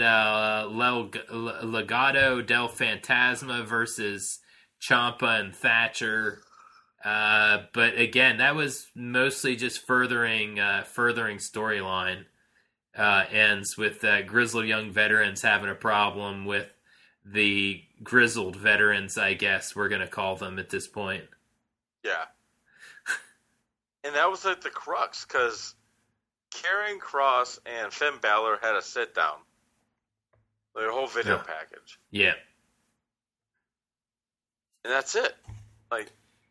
Legado del Fantasma versus Ciampa and Thatcher. But again, that was mostly just furthering storyline. Ends with grizzled young veterans having a problem with the grizzled veterans, I guess we're going to call them at this point. Yeah. And that was like the crux, because Karrion Kross and Finn Balor had a sit-down. Their whole video package. Yeah. And that's it. Like,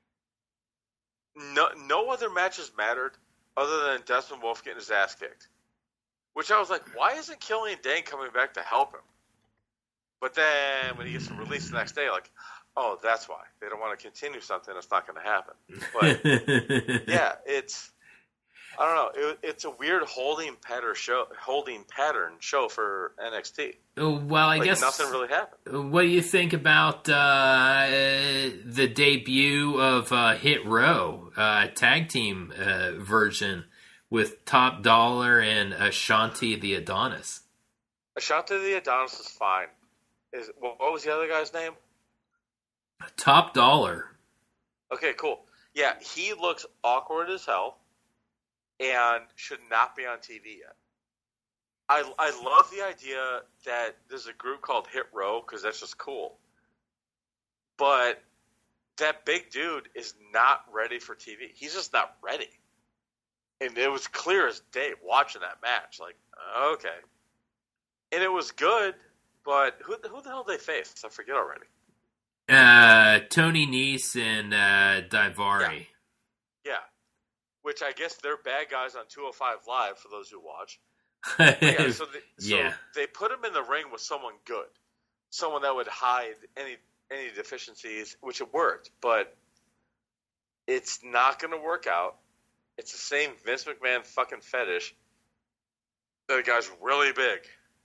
no other matches mattered other than Desmond Wolf getting his ass kicked. Which I was like, why isn't Killian Dane coming back to help him? But then when he gets released the next day, like, oh, that's why. They don't want to continue something that's not going to happen. But, yeah, I don't know. It's a weird holding pattern show for NXT. Well, I guess nothing really happened. What do you think about the debut of Hit Row tag team version with Top Dollar and Ashanti the Adonis? Ashanti the Adonis is fine. What was the other guy's name? Top Dollar. Okay, cool. Yeah, he looks awkward as hell and should not be on TV yet. I love the idea that there's a group called Hit Row because that's just cool. But that big dude is not ready for TV. He's just not ready. And it was clear as day watching that match. Like, okay. And it was good, but who the hell did they face? I forget already. Tony Nese and Daivari. Yeah. Which I guess they're bad guys on 205 Live, for those who watch. Yeah, so they put him in the ring with someone good. Someone that would hide any deficiencies, which it worked. But it's not going to work out. It's the same Vince McMahon fucking fetish. The guy's really big.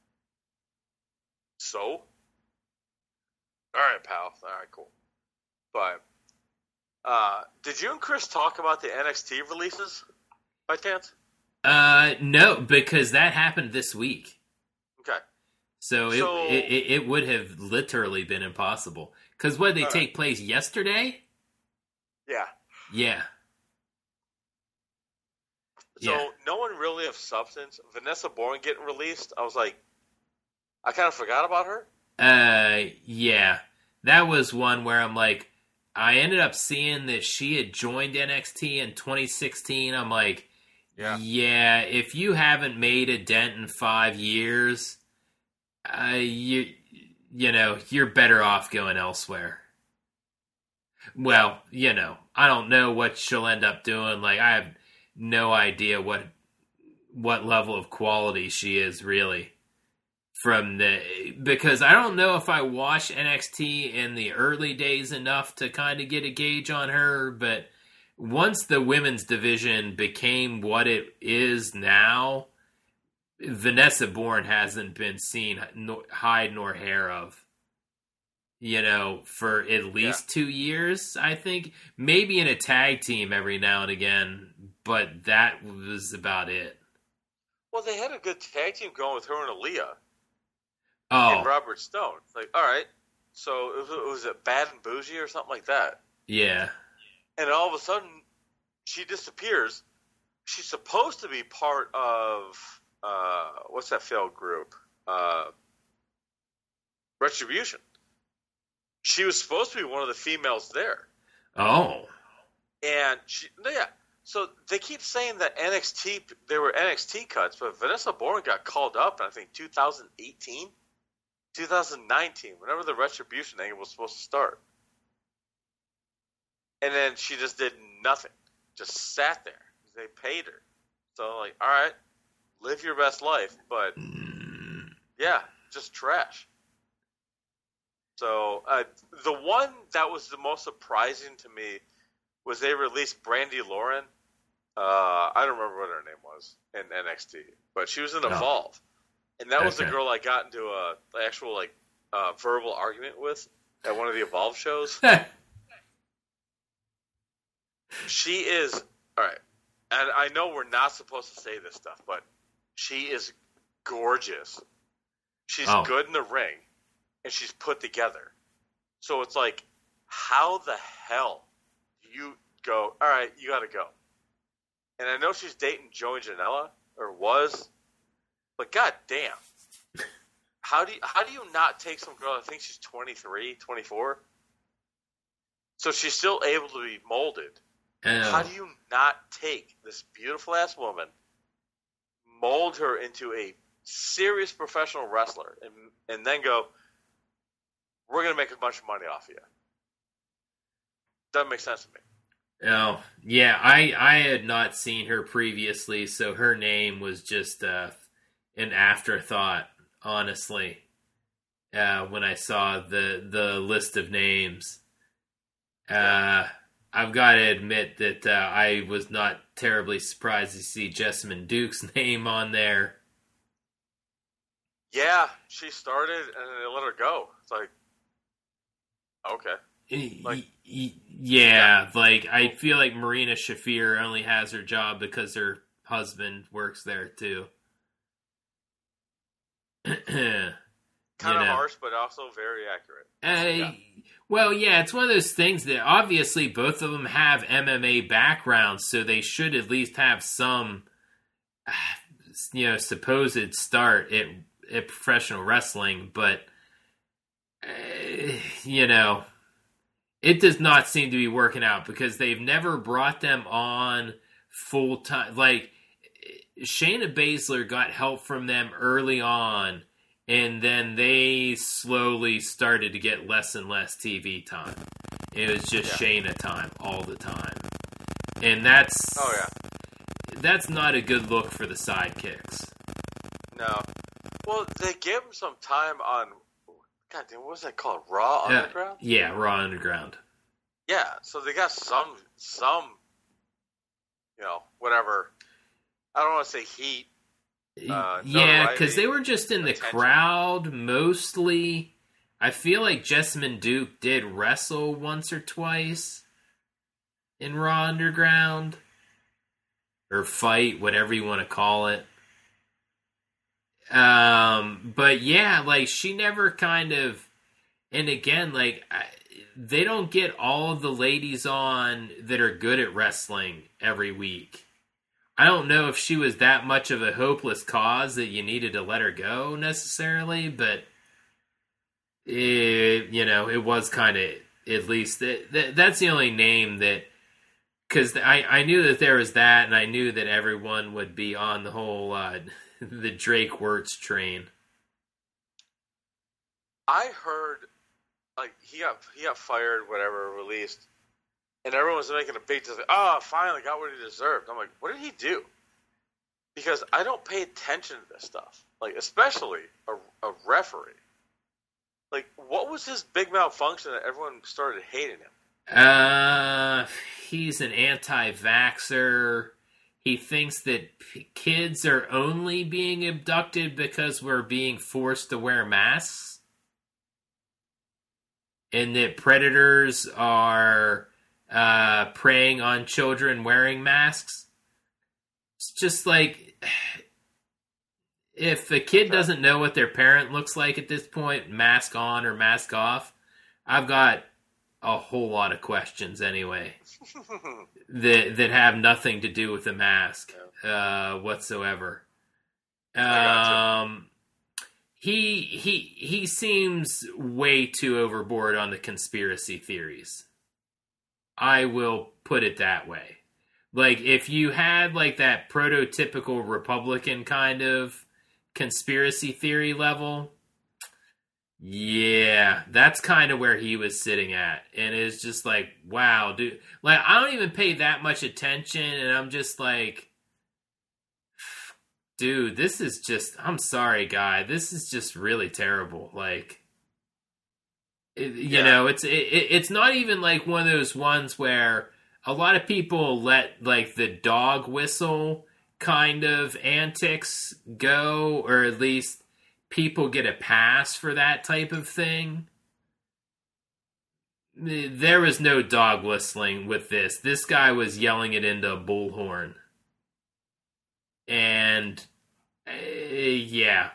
So? All right, pal. All right, cool. But did you and Chris talk about the NXT releases by chance? No, because that happened this week. Okay. So it would have literally been impossible. Because what, they take place yesterday? Yeah. Yeah. So no one really of substance. Vanessa Bourne getting released, I was like, I kind of forgot about her. Yeah. That was one where I'm like, I ended up seeing that she had joined NXT in 2016. I'm like, yeah, if you haven't made a dent in 5 years, you're better off going elsewhere. Well, I don't know what she'll end up doing. Like, I have no idea what level of quality she is really because I don't know if I watched NXT in the early days enough to kind of get a gauge on her, but once the women's division became what it is now, Vanessa Bourne hasn't been seen hide nor hair of, for at least 2 years, I think. Maybe in a tag team every now and again, but that was about it. Well, they had a good tag team going with her and Aaliyah. Oh. And Robert Stone. Like, all right. So was it Bad and Bougie or something like that? Yeah. And all of a sudden, she disappears. She's supposed to be part of, what's that failed group? Retribution. She was supposed to be one of the females there. Oh. And so they keep saying that there were NXT cuts, but Vanessa Bourne got called up in, I think, 2018, 2019, whenever the Retribution angle was supposed to start. And then she just did nothing. Just sat there. They paid her. So, like, all right, live your best life, but, yeah, just trash. So, the one that was the most surprising to me was they released Brandi Lauren. I don't remember what her name was in NXT, but she was in Evolve. And that was the girl I got into an actual, verbal argument with at one of the Evolve shows. She is, all right, and I know we're not supposed to say this stuff, but she is gorgeous. She's good in the ring, and she's put together. So it's like, how the hell do you go, all right, you got to go. And I know she's dating Joey Janela, or was, but goddamn. How do you not take some girl, I think she's 23, 24, so she's still able to be molded. How do you not take this beautiful-ass woman, mold her into a serious professional wrestler, and then go, we're going to make a bunch of money off of you? Doesn't make sense to me. Oh, yeah, I had not seen her previously, so her name was just an afterthought, honestly, when I saw the list of names. I've got to admit that I was not terribly surprised to see Jessamine Duke's name on there. Yeah, she started and they let her go. It's like, okay. I feel like Marina Shafir only has her job because her husband works there too. Kind of harsh, but also very accurate. Well, yeah, it's one of those things that obviously both of them have MMA backgrounds, so they should at least have some, supposed start at professional wrestling, but, it does not seem to be working out because they've never brought them on full time. Like, Shayna Baszler got help from them early on, and then they slowly started to get less and less TV time. It was just Shayna time all the time. And that's not a good look for the sidekicks. No. Well, they gave them some time on, God damn, what was that called? Raw Underground? Yeah, Raw Underground. Yeah, so they got some, whatever. I don't want to say heat. Because they were just in the crowd mostly. I feel like Jessamine Duke did wrestle once or twice in Raw Underground. Or fight, whatever you want to call it. But yeah, like, she never kind of... And again, like, they don't get all of the ladies on that are good at wrestling every week. I don't know if she was that much of a hopeless cause that you needed to let her go necessarily, but it was kind of, at least that's the only name that, because I knew that there was that, and I knew that everyone would be on the whole the Drake Wirtz train. I heard like he got fired, whatever, released. And everyone was making a big deal. Finally got what he deserved. I'm like, what did he do? Because I don't pay attention to this stuff. Like, especially a referee. Like, what was his big malfunction that everyone started hating him? He's an anti-vaxxer. he thinks that kids are only being abducted because we're being forced to wear masks. And that predators are preying on children wearing masks. It's just like, if a kid doesn't know what their parent looks like at this point, mask on or mask off, I've got a whole lot of questions anyway that have nothing to do with the mask whatsoever. He seems way too overboard on the conspiracy theories. I will put it that way. Like, if you had like that prototypical Republican kind of conspiracy theory level, yeah, that's kind of where he was sitting at. And it's just like, wow, dude. Like, I don't even pay that much attention, and I'm just like, dude, this is just, I'm sorry, guy, this is just really terrible. Like, you know, it's not even like one of those ones where a lot of people let like the dog whistle kind of antics go, or at least people get a pass for that type of thing. There was no dog whistling with this. This guy was yelling it into a bullhorn. And yeah,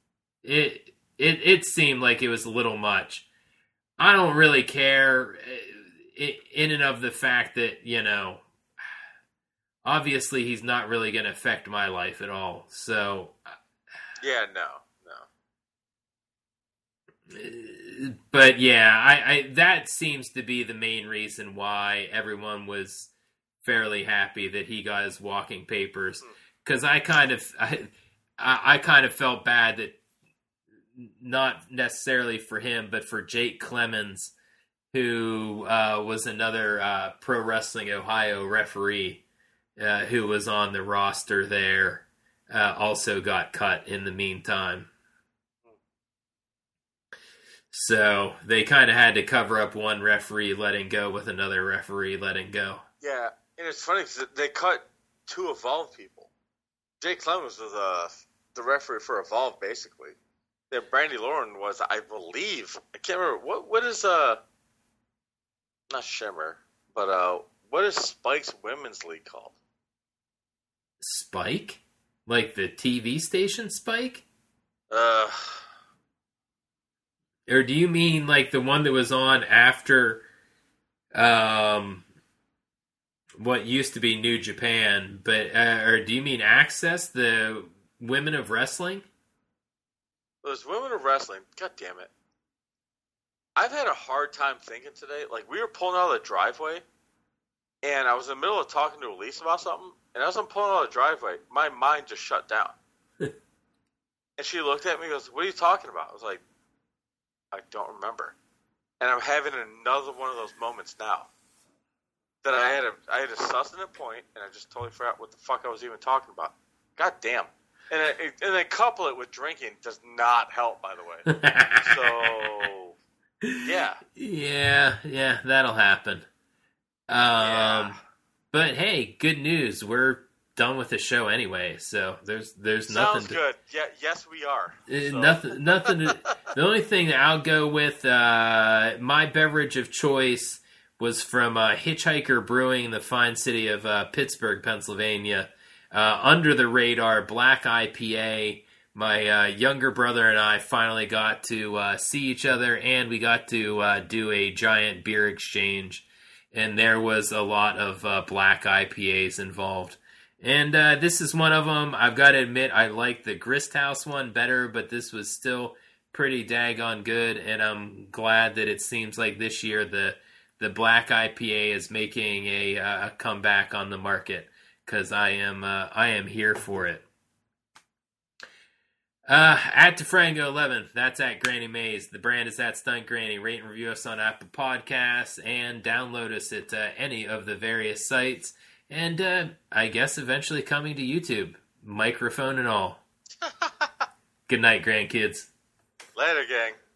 it seemed like it was a little much. I don't really care in and of the fact that, you know, obviously he's not really going to affect my life at all. So yeah, no. But yeah, I that seems to be the main reason why everyone was fairly happy that he got his walking papers. Because I kind of felt bad that, not necessarily for him, but for Jake Clemens, who was another Pro Wrestling Ohio referee who was on the roster there, also got cut in the meantime. So they kind of had to cover up one referee letting go with another referee letting go. Yeah, and it's funny because they cut two Evolve people. Jake Clemens was the referee for Evolve, basically. Then Brandy Lauren was, I believe, I can't remember, what is, not Shimmer, but what is Spike's Women's League called? Spike? Like the TV station Spike? Or do you mean like the one that was on after what used to be New Japan? But or do you mean Access, the Women of Wrestling? It was Women of Wrestling. God damn it. I've had a hard time thinking today. Like, we were pulling out of the driveway, and I was in the middle of talking to Elise about something, and as I'm pulling out of the driveway, my mind just shut down. And she looked at me and goes, "What are you talking about?" I was like, I don't remember. And I'm having another one of those moments now. That I had a sustenance point, and I just totally forgot what the fuck I was even talking about. God damn. And then couple it with drinking does not help, by the way. So, yeah. Yeah, that'll happen. Yeah. But hey, good news. We're done with the show anyway, so there's nothing. Sounds good. Yeah, yes, we are. So. Nothing. The only thing that I'll go with, my beverage of choice was from Hitchhiker Brewing in the fine city of Pittsburgh, Pennsylvania. Under the radar black IPA. My younger brother and I finally got to see each other, and we got to do a giant beer exchange. And there was a lot of black IPAs involved. And this is one of them. I've got to admit, I like the Grist House one better, but this was still pretty daggone good. And I'm glad that it seems like this year the black IPA is making a comeback on the market, because I am here for it. At DeFrango11, that's at Granny Mays. The brand is at Stunt Granny. Rate and review us on Apple Podcasts, and download us at any of the various sites. And I guess eventually coming to YouTube, microphone and all. Good night, grandkids. Later, gang.